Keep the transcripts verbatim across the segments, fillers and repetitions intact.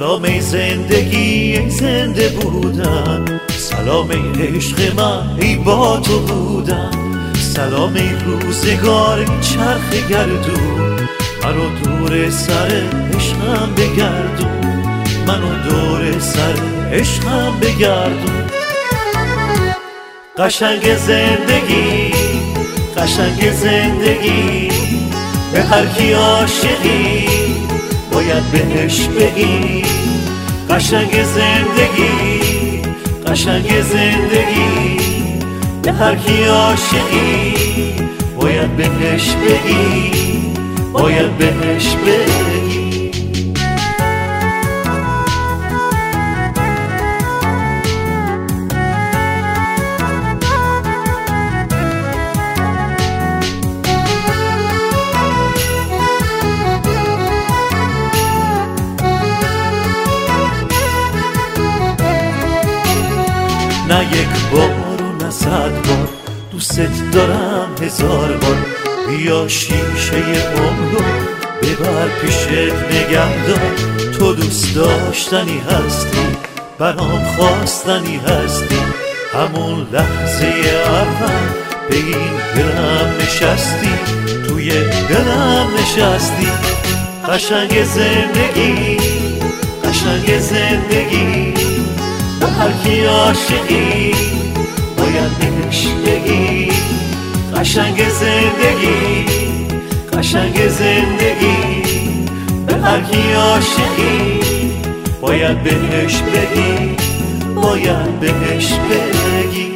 سلام ای زندگی ای زنده بودن، سلام ای عشق من ای با تو بودن، سلام ای روزگار ای چرخ گردون، منو دور سر عشقم بگردون، منو دور سر عشقم بگردون. قشنگ زندگی قشنگ زندگی، به هر کی عاشقی باید بهش بگی. قشنگ زندگی قشنگ زندگی، به هر کی عاشقی باید بهش بگی، باید بهش بگی. نه یک بار و نه صد بار دوست دارم هزار بار، بیا شیشه عمرو ببر پیشت نگهدار. تو دوست داشتنی هستی، برام خواستنی هستی، همون لحظه اول به این دلم نشستی، توی دلم نشستی. قشنگ زندگی قشنگ زندگی، به هر کی عاشقی باید بهش بگی. قشنگ زندگی قشنگ زندگی، به هر کی عاشقی باید بهش بگی، باید بهش بگی.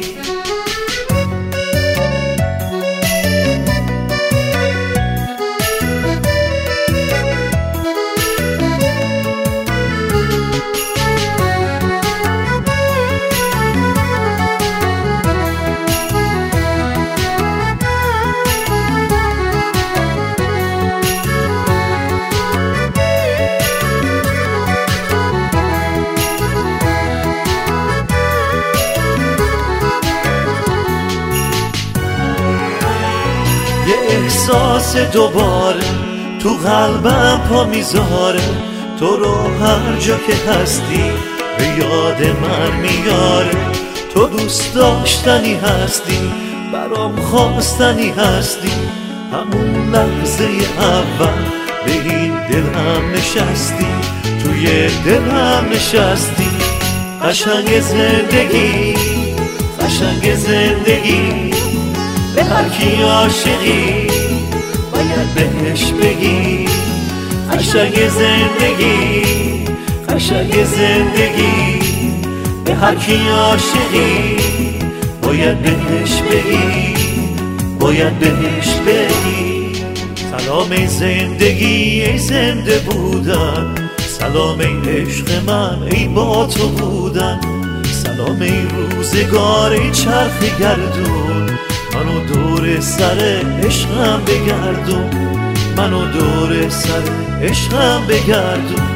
یه احساس دوباره تو قلبم پا میذاره، تو رو هر جا که هستی به یاد من میاره. تو دوست داشتنی هستی، برام خواستنی هستی، همون لحظه اول به این دلم نشستی، توی دلم نشستی. قشنگ زندگی قشنگ زندگی، به هر کی عاشقی باید بهش بگی. قشنگ زندگی قشنگ زندگی، به هر کی عاشقی باید بهش بگی، باید بهش بگی. سلام ای زندگی ای زنده بودن، سلام ای عشق من ای با تو بودن، سلام ای روزگار ای چرخ گردون، منو دور سر عشقم بگردون، منو دور سر عشقم بگردون.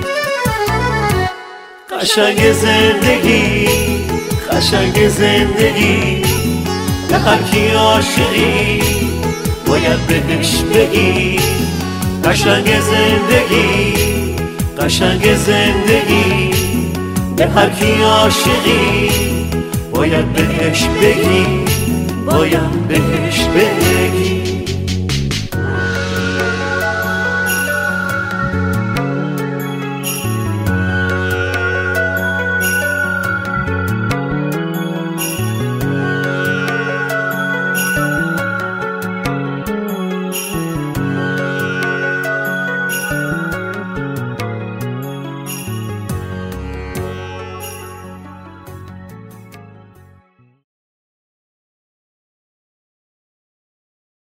قشنگ زندگی قشنگ زندگی، به هر کی عاشقی باید بهش بگی. قشنگ زندگی قشنگ زندگی، به هر کی عاشقی باید بهش بگی، باید بهش بگی.